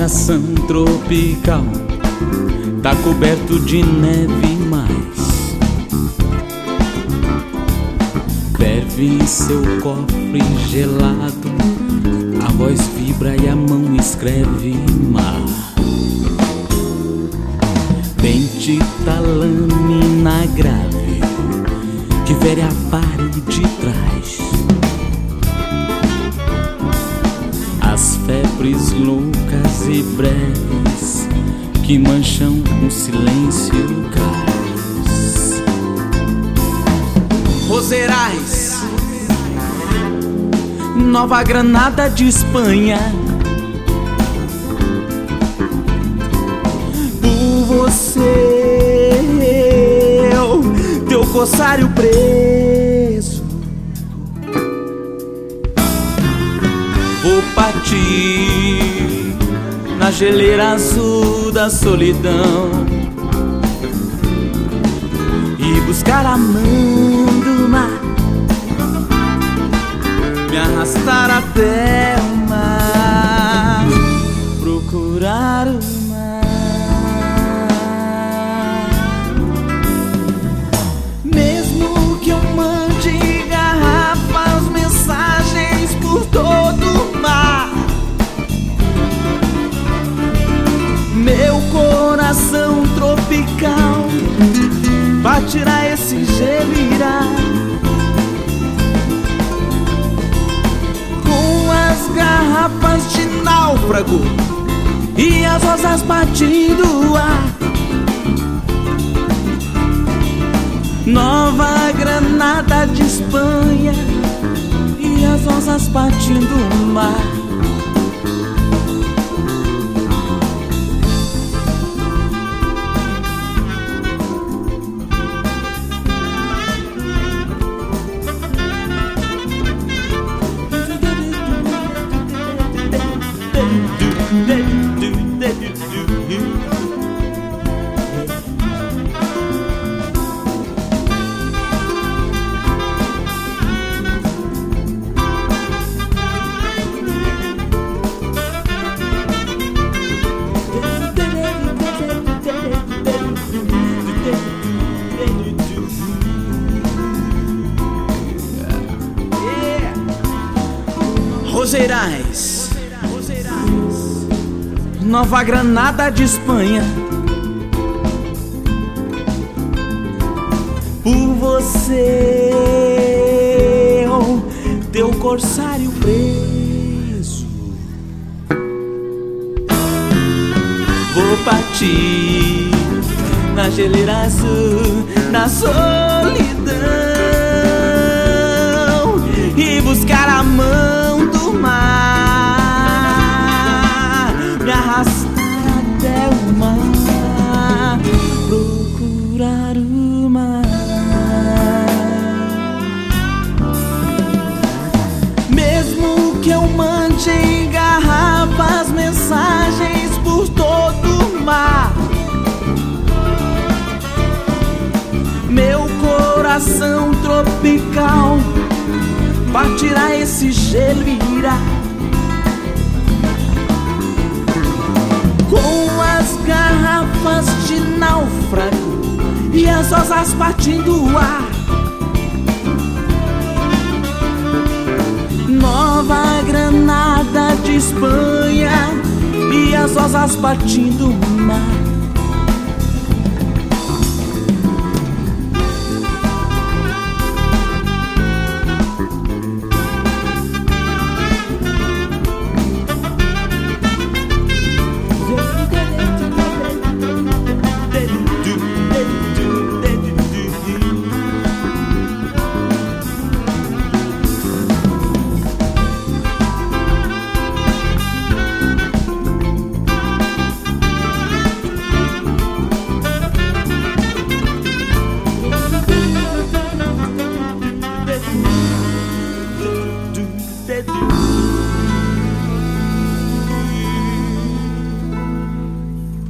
coração tropical tá coberto de neve, mas ferve em seu cofre gelado. A voz vibra e a mão escreve mar. Bendita lâmina grave que fere a parede de trás. As febres loucas e breves que mancham o silêncio cais. Roserais, Nova Granada de Espanha. Por você, teu corsário preso, vou partir na geleira azul da solidão e buscar a mão do mar, me arrastar até o mar, procurar o mar. Mesmo que eu mande garrafas, mensagens por todo o mar, meu coração tropical vai tirar esse gelo e irá com as garrafas de náufrago e as rosas batindo o ar. Nova Granada de Espanha e as rosas batindo o mar. Roserais, Nova Granada de Espanha. Por você, teu corsário preso, vou partir na geleira azul da solidão e buscar a mão do mar, me arrastar até o mar, procurar o mar. Mesmo que eu mande em garrafas mensagens por todo o mar, meu coração tropical partirá esse gelo e irá com as garrafas de náufrago e as rosas partindo o ar. Nova Granada de Espanha e as rosas partindo o mar. do